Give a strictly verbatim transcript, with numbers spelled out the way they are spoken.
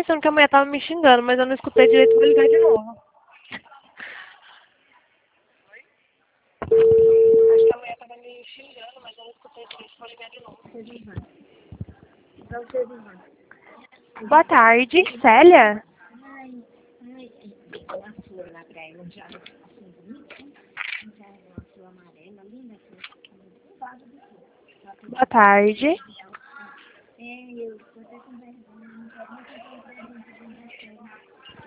pensando que a mulher tava me xingando, mas eu não escutei direito, vou ligar de novo. Acho que a mulher tava me xingando, mas eu não escutei direito, vou ligar de novo. Boa tarde, Célia? Boa tarde.